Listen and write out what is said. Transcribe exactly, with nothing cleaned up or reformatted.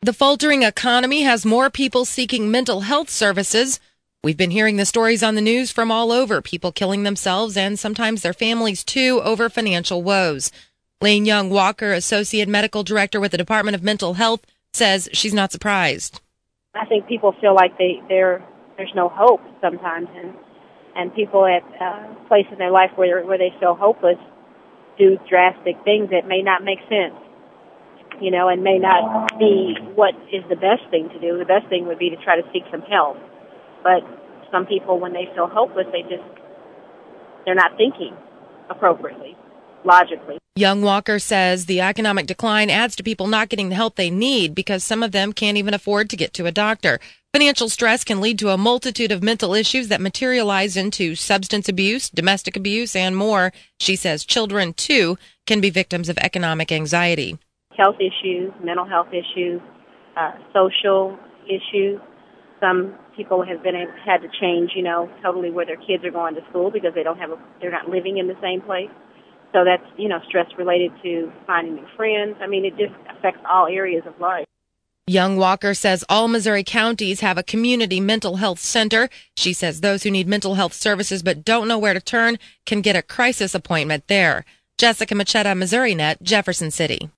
The faltering economy has more people seeking mental health services. We've been hearing the stories on the news from all over, people killing themselves and sometimes their families too over financial woes. Lane Young Walker, Associate Medical Director with the Department of Mental Health, says she's not surprised. I think people feel like they, they're, there's no hope sometimes, and, and people at a place in their life where, where they feel hopeless do drastic things that may not make sense, you know, and may not be what is the best thing to do. The best thing would be to try to seek some help. But some people, when they feel hopeless, they just, they're not thinking appropriately, logically. Young Walker says the economic decline adds to people not getting the help they need because some of them can't even afford to get to a doctor. Financial stress can lead to a multitude of mental issues that materialize into substance abuse, domestic abuse, and more. She says children, too, can be victims of economic anxiety. Health issues, mental health issues, uh, social issues. Some people have been had to change, you know, totally where their kids are going to school because they don't have a, they're not living in the same place. So that's, you know, stress related to finding new friends. I mean, it just affects all areas of life. Young Walker says all Missouri counties have a community mental health center. She says those who need mental health services but don't know where to turn can get a crisis appointment there. Jessica Machetta, Missouri Net, Jefferson City.